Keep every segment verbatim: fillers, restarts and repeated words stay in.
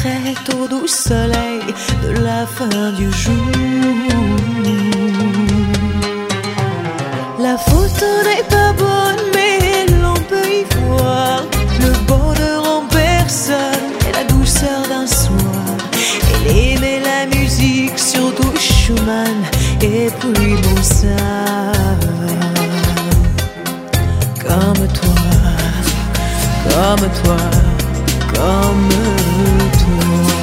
prête au doux soleil de la fin du jour. La photo n'est pas bonne, mais l'on peut y voir le bonheur en personne et la douceur d'un soir. Elle aimait la musique, surtout Schumann et puis Mozart. Comme toi, comme toi, comme toi,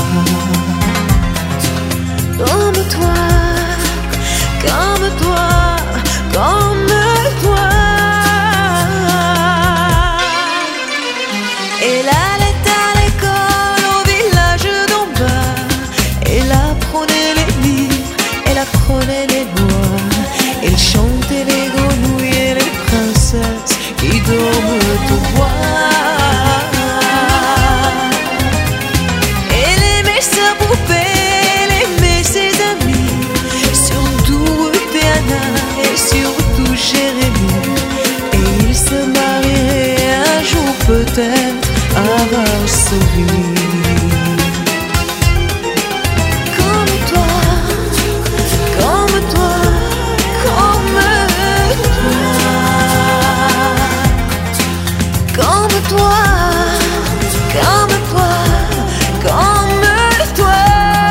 comme toi, comme toi, comme toi. Elle allait à l'école au village d'en bas. Elle apprenait les livres, elle apprenait les lois. Elle chantait les grenouilles et les princesses qui dorment au bois. Elle aimait sa poupée, elle aimait ses amis, surtout Diana et surtout Jérémy. Et ils se marieraient un jour peut-être à Varsovie. Comme toi, comme toi, comme toi, comme toi, comme toi, comme toi,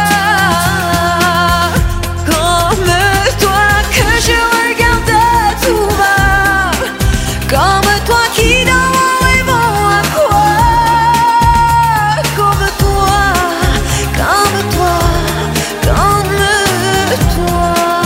comme toi que je regarde à tout bas, comme toi qui dans mon rêvant à quoi, comme toi, comme toi, comme toi.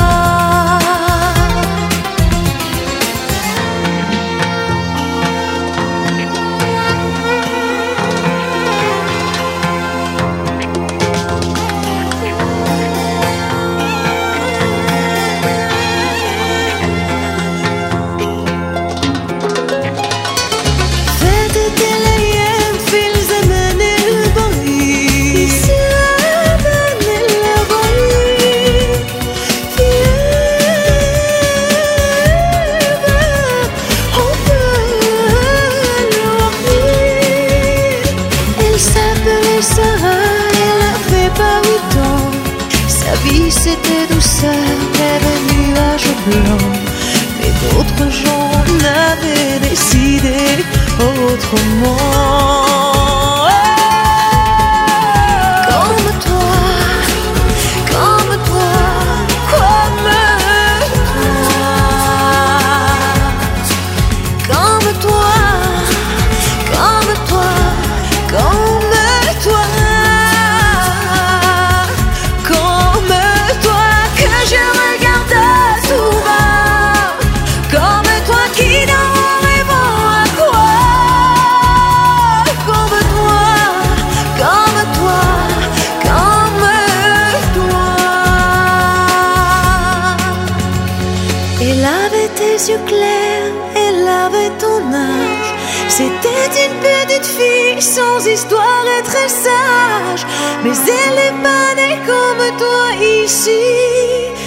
C'était douceur, rêve nuages blancs. Mais d'autres gens n'avaient décidé autrement. Comme toi, comme toi, comme toi, comme toi, comme toi, comme toi. Elle avait tes yeux clairs, elle avait ton âge. C'était une petite fille sans histoire et très sage. Mais elle n'est pas née comme toi ici.